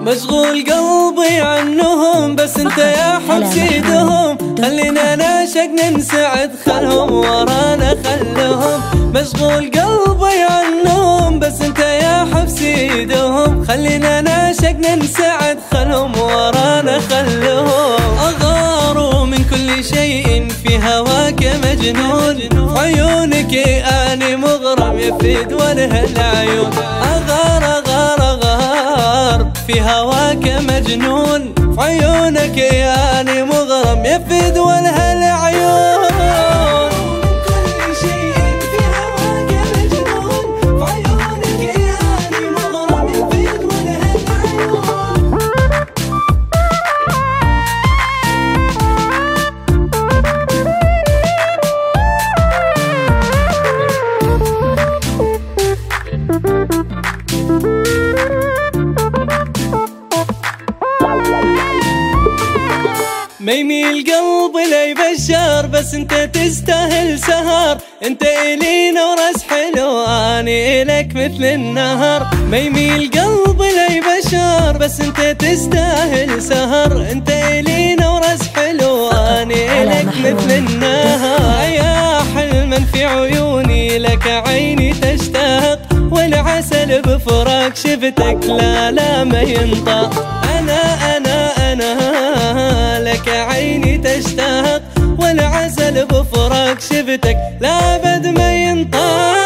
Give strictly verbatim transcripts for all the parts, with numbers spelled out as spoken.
مشغول قلبي عنهم بس انت يا حب سيدهم، خلينا نعشق ننسعد خلهم ورانا خلهم. مشغول قلبي عنهم بس انت يا حب سيدهم، خلينا نعشق ننسعد خلهم ورانا خلهم. أغار من كل شيء في هواك مجنون، عيونك أني مغرم يفيد وله العيون. أغار أغار أغار في هواك مجنون، عيونك أني مغرم يفيد وله العيون. ما يميل قلبي لي بشار بس انت تستاهل سهر، انت الي نورس حلو اني الك مثل النهر. ما يميل قلبي لي بشار بس انت تستاهل سهر، انت الي نورس حلو اني الك مثل النهر. يا حلما في عيوني لك عيني تشتاق، والعسل بفراق شفتك لا لا ما ينطق. انا انا انا لك عيني تشتاق، والعسل بفراق شفتك لا بد ما ينطق.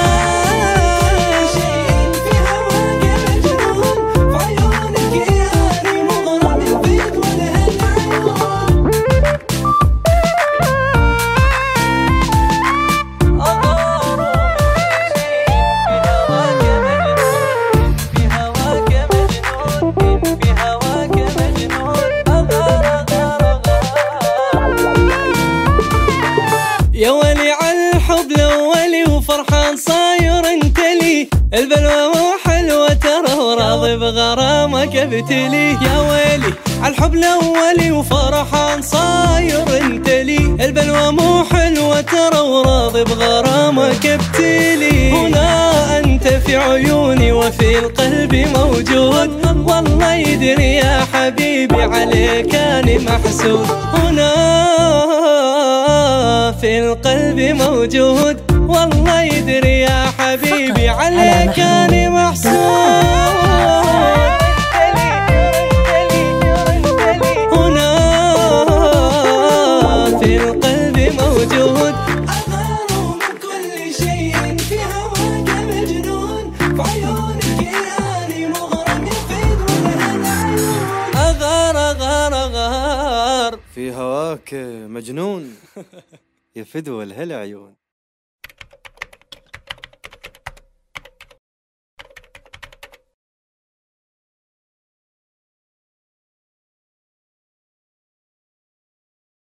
يا ولي عالحب الأولي وفرحان صاير انت لي، البلوى مو حلوة ترى وراضي بغرامك ابتلي. يا ويلي عالحب الأولي وفرحان صاير انت لي، البلوى مو حلوة ترى وراضي بغرامك ابتلي. هنا انت في عيوني وفي القلب موجود، والله يدري يا حبيبي عليك اني محسود. هنا في القلب موجود، والله يدري يا حبيبي عليك اني محسود. هنا في القلب موجود، أغار من كل شيء في هواك مجنون، في عيونك اني مغرم يفيد وله العيون. أغار أغار أغار في هواك مجنون يفد وله العيون.